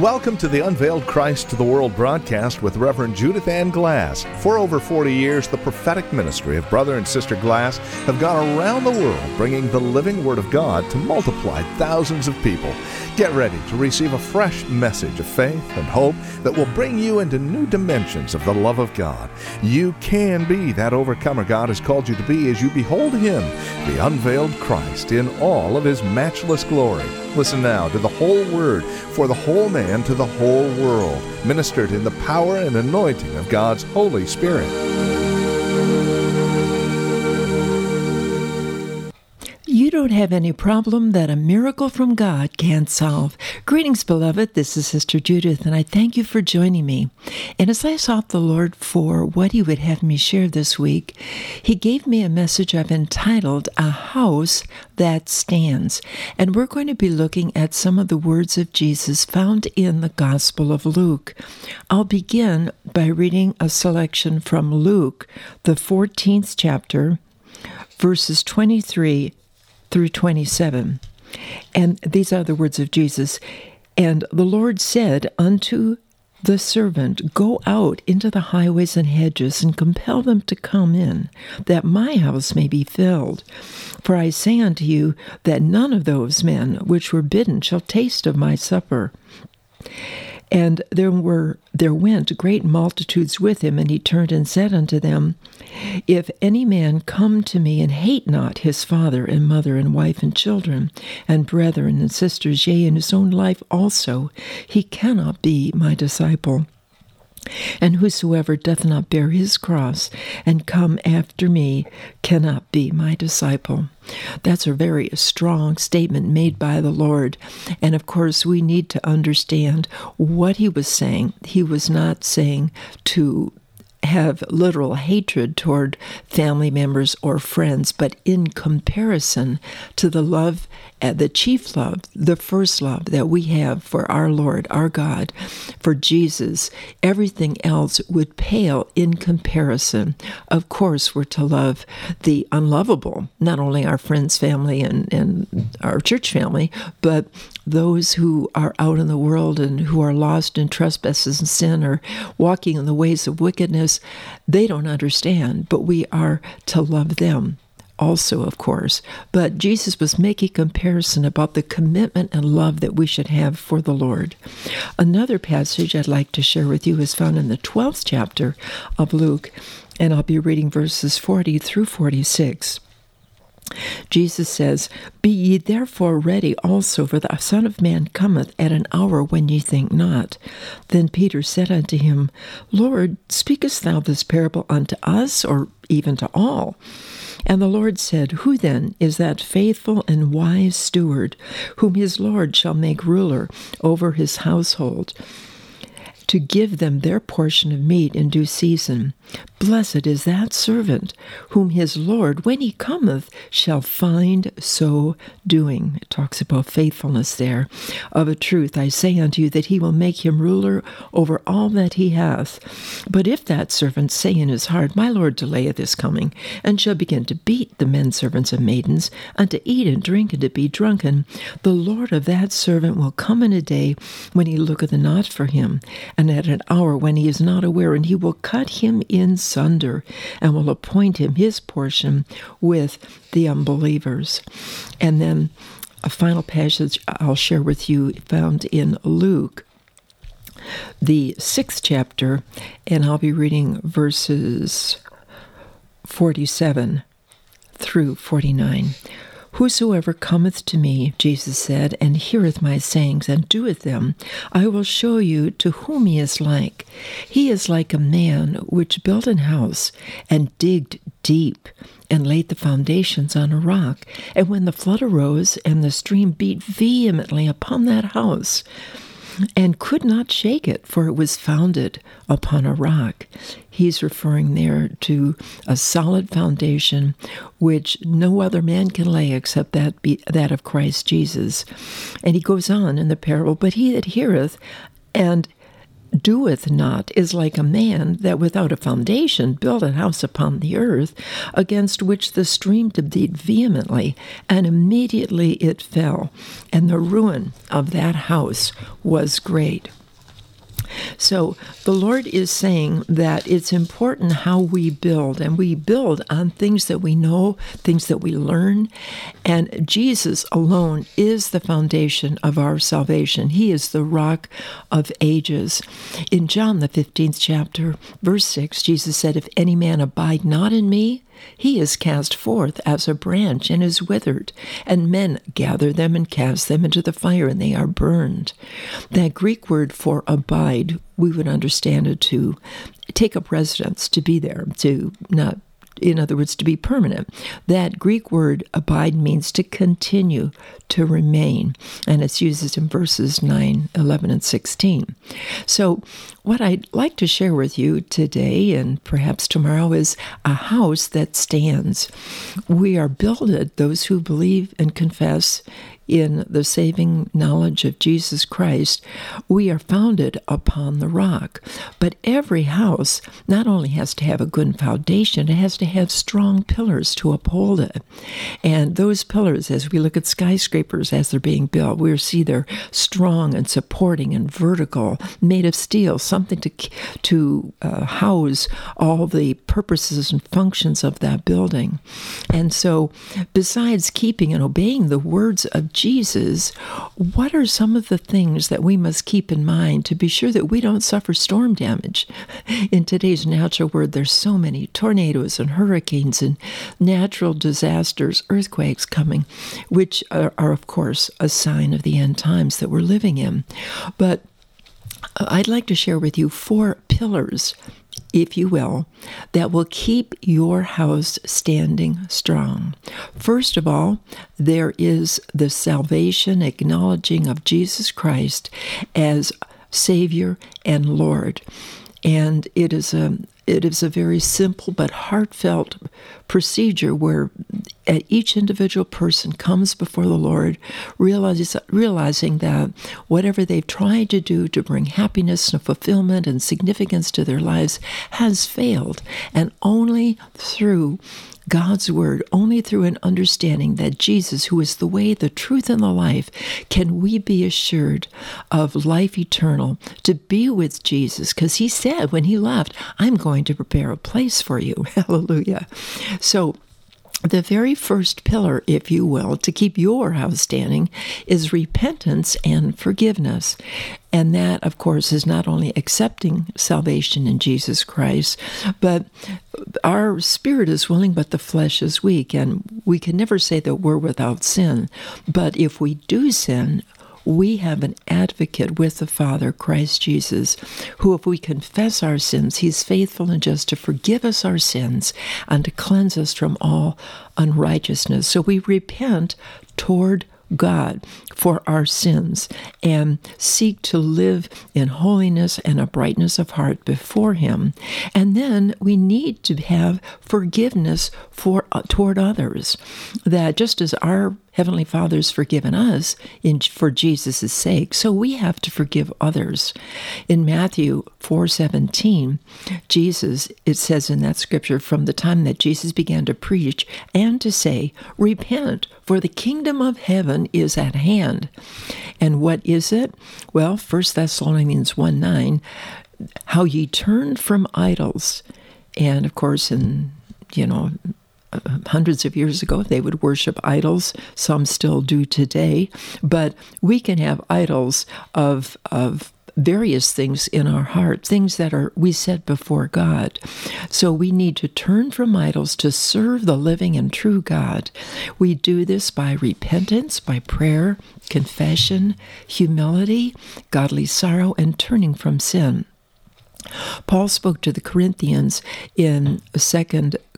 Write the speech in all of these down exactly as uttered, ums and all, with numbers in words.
Welcome to the Unveiled Christ to the World broadcast with Reverend Judith Ann Glass. For over forty years, the prophetic ministry of Brother and Sister Glass have gone around the world bringing the living Word of God to multiply thousands of people. Get ready to receive a fresh message of faith and hope that will bring you into new dimensions of the love of God. You can be that overcomer God has called you to be as you behold Him, the unveiled Christ, in all of His matchless glory. Listen now to the whole Word for the whole man to the whole world, ministered in the power and anointing of God's Holy Spirit. You don't have any problem that a miracle from God can't solve. Greetings, beloved. This is Sister Judith, and I thank you for joining me. And as I sought the Lord for what He would have me share this week, He gave me a message I've entitled, A House That Stands. And we're going to be looking at some of the words of Jesus found in the Gospel of Luke. I'll begin by reading a selection from Luke, the fourteenth chapter, verses twenty-three through twenty-seven. And these are the words of Jesus. And the Lord said unto the servant, Go out into the highways and hedges, and compel them to come in, that my house may be filled. For I say unto you, that none of those men which were bidden shall taste of my supper. And there were there went great multitudes with him, and he turned and said unto them, If any man come to me and hate not his father and mother and wife and children and brethren and sisters, yea, and his own life also, he cannot be my disciple. And whosoever doth not bear his cross and come after me cannot be my disciple. That's a very strong statement made by the Lord. And of course, we need to understand what He was saying. He was not saying to have literal hatred toward family members or friends, but in comparison to the love, uh, the chief love, the first love that we have for our Lord, our God, for Jesus, everything else would pale in comparison. Of course, we're to love the unlovable, not only our friends, family, and, and our church family, but those who are out in the world and who are lost in trespasses and sin or walking in the ways of wickedness. They don't understand, but we are to love them also, of course. But Jesus was making comparison about the commitment and love that we should have for the Lord. Another passage I'd like to share with you is found in the twelfth chapter of Luke, and I'll be reading verses forty through forty-six. Jesus says, Be ye therefore ready also, for the Son of Man cometh at an hour when ye think not. Then Peter said unto him, Lord, speakest thou this parable unto us, or even to all? And the Lord said, Who then is that faithful and wise steward, whom his Lord shall make ruler over his household, to give them their portion of meat in due season? Blessed is that servant, whom his Lord, when he cometh, shall find so doing. It talks about faithfulness there. Of a truth, I say unto you that he will make him ruler over all that he hath. But if that servant say in his heart, My Lord delayeth his coming, and shall begin to beat the men servants and maidens, and to eat and drink and to be drunken, the Lord of that servant will come in a day when he looketh not for him, and at an hour when he is not aware, and he will cut him in sunder, and will appoint him his portion with the unbelievers. And then a final passage I'll share with you found in Luke, the sixth chapter, and I'll be reading verses forty-seven through forty-nine. Whosoever cometh to me, Jesus said, and heareth my sayings, and doeth them, I will show you to whom he is like. He is like a man which built an house, and digged deep, and laid the foundations on a rock. And when the flood arose, and the stream beat vehemently upon that house, and could not shake it, for it was founded upon a rock. He's referring there to a solid foundation which no other man can lay except that be that of Christ Jesus. And he goes on in the parable, But he that heareth and doeth not is like a man that without a foundation built a house upon the earth, against which the stream did beat vehemently, and immediately it fell, and the ruin of that house was great. So the Lord is saying that it's important how we build, and we build on things that we know, things that we learn, and Jesus alone is the foundation of our salvation. He is the rock of ages. In John, the fifteenth chapter, verse six, Jesus said, "If any man abide not in me, he is cast forth as a branch and is withered, and men gather them and cast them into the fire, and they are burned." That Greek word for abide, we would understand it to take up residence, to be there, to not, in other words, to be permanent. That Greek word abide means to continue, to remain, and it's used in verses nine, eleven, and sixteen. So what I'd like to share with you today and perhaps tomorrow is a house that stands. We are builded, those who believe and confess in the saving knowledge of Jesus Christ, we are founded upon the rock. But every house not only has to have a good foundation, it has to have strong pillars to uphold it. And those pillars, as we look at skyscrapers as they're being built, we see they're strong and supporting and vertical, made of steel, something to to uh, house all the purposes and functions of that building. And so, besides keeping and obeying the words of Jesus, what are some of the things that we must keep in mind to be sure that we don't suffer storm damage? In today's natural world, there's so many tornadoes and hurricanes and natural disasters, earthquakes coming, which are, are of course, a sign of the end times that we're living in. But I'd like to share with you four pillars, if you will, that will keep your house standing strong. First of all, there is the salvation, acknowledging of Jesus Christ as Savior and Lord. And it is a it is a very simple but heartfelt procedure where each individual person comes before the Lord, realizes, realizing that whatever they've tried to do to bring happiness and fulfillment and significance to their lives has failed. And only through God's Word, only through an understanding that Jesus, who is the way, the truth, and the life, can we be assured of life eternal, to be with Jesus, because He said when He left, "I'm going to prepare a place for you." Hallelujah. So the very first pillar, if you will, to keep your house standing is repentance and forgiveness. And that, of course, is not only accepting salvation in Jesus Christ, but our spirit is willing, but the flesh is weak. And we can never say that we're without sin. But if we do sin, we have an advocate with the Father, Christ Jesus, who, if we confess our sins, He's faithful and just to forgive us our sins and to cleanse us from all unrighteousness. So we repent toward God for our sins and seek to live in holiness and a brightness of heart before Him. And then we need to have forgiveness for uh, toward others, that just as our Heavenly Father's forgiven us in, for Jesus' sake, so we have to forgive others. In Matthew four seventeen, Jesus, it says in that scripture, from the time that Jesus began to preach and to say, "Repent, for the kingdom of heaven is at hand." And what is it? Well, First Thessalonians one nine, how ye turned from idols. And of course, in, you know, hundreds of years ago, they would worship idols. Some still do today. But we can have idols of of various things in our heart, things that are we set before God. So we need to turn from idols to serve the living and true God. We do this by repentance, by prayer, confession, humility, godly sorrow, and turning from sin. Paul spoke to the Corinthians in Second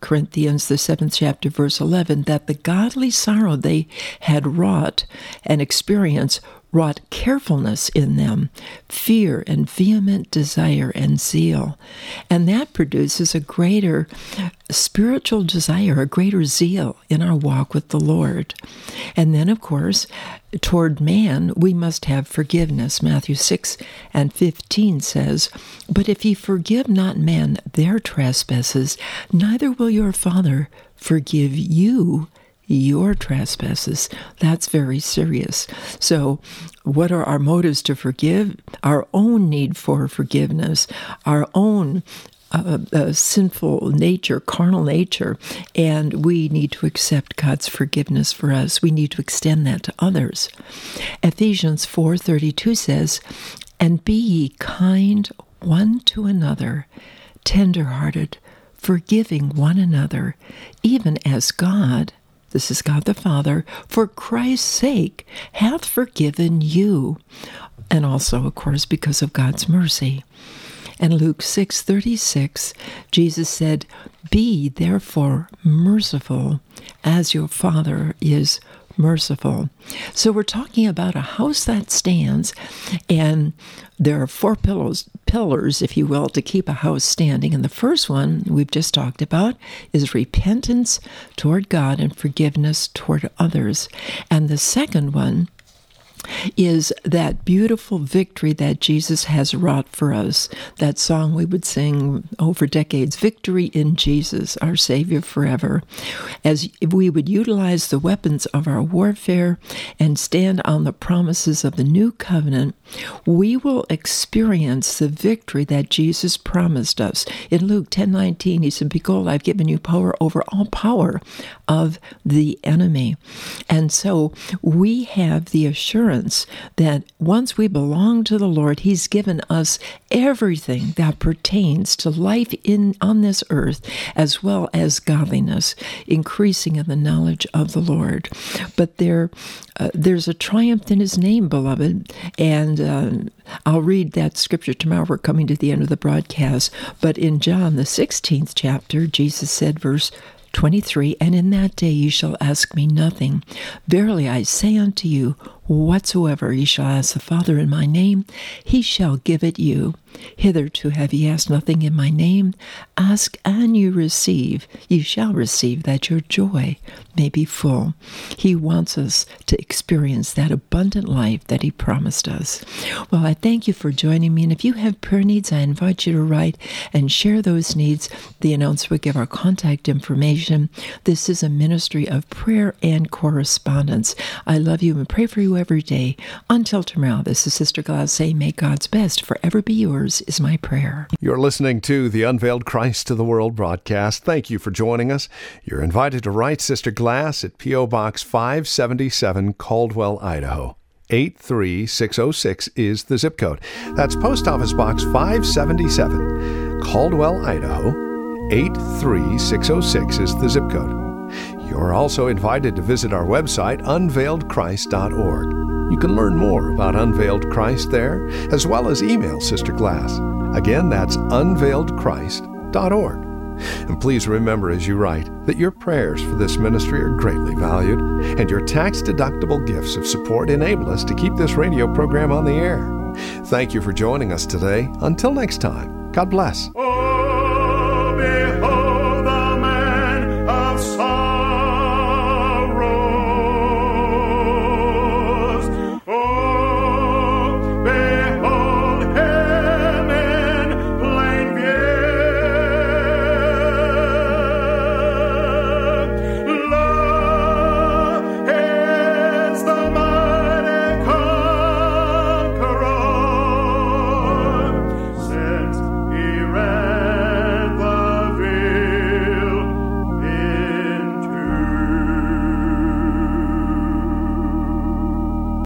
Corinthians, the seventh chapter, verse eleven, that the godly sorrow they had wrought and experienced wrought carefulness in them, fear and vehement desire and zeal. And that produces a greater spiritual desire, a greater zeal in our walk with the Lord. And then, of course, toward man, we must have forgiveness. Matthew six and fifteen says, "But if ye forgive not men their trespasses, neither will your Father forgive you your trespasses." That's very serious. So what are our motives to forgive? Our own need for forgiveness, our own uh, uh, sinful nature, carnal nature, and we need to accept God's forgiveness for us. We need to extend that to others. Ephesians four thirty-two says, "And be ye kind one to another, tender-hearted, forgiving one another, even as God," this is God the Father, "for Christ's sake hath forgiven you," and also, of course, because of God's mercy. And Luke six thirty-six, Jesus said, "Be therefore merciful, as your Father is merciful." So we're talking about a house that stands, and there are four pillars, pillars, if you will, to keep a house standing. And the first one we've just talked about is repentance toward God and forgiveness toward others. And the second one is that beautiful victory that Jesus has wrought for us. That song we would sing over decades, "Victory in Jesus, our Savior forever." As we would utilize the weapons of our warfare and stand on the promises of the new covenant, we will experience the victory that Jesus promised us. In Luke ten nineteen, he said, "Behold, I've given you power over all power of the enemy." And so we have the assurance that once we belong to the Lord, he's given us everything that pertains to life in on this earth, as well as godliness, increasing in the knowledge of the Lord. But there, uh, there's a triumph in his name, beloved, and uh, I'll read that scripture tomorrow. We're coming to the end of the broadcast. But in John, the sixteenth chapter, Jesus said, verse twenty-three, "And in that day ye shall ask me nothing. Verily I say unto you, whatsoever ye shall ask the Father in my name, he shall give it you. Hitherto have ye asked nothing in my name. Ask and you receive. Ye shall receive, that your joy may be full." He wants us to experience that abundant life that he promised us. Well, I thank you for joining me. And if you have prayer needs, I invite you to write and share those needs. The announcer will give our contact information. This is a ministry of prayer and correspondence. I love you and pray for you every day. Until tomorrow, this is Sister Glass saying, may God's best forever be yours, is my prayer. You're listening to the Unveiled Christ to the World broadcast. Thank you for joining us. You're invited to write Sister Glass at P O. Box five seventy-seven, Caldwell, Idaho. eight three six oh six is the zip code. That's Post Office Box five seventy-seven, Caldwell, Idaho. eight three six oh six is the zip code. You're also invited to visit our website, unveiled christ dot org. You can learn more about Unveiled Christ there, as well as email Sister Glass. Again, that's unveiled christ dot org. And please remember as you write that your prayers for this ministry are greatly valued, and your tax-deductible gifts of support enable us to keep this radio program on the air. Thank you for joining us today. Until next time, God bless.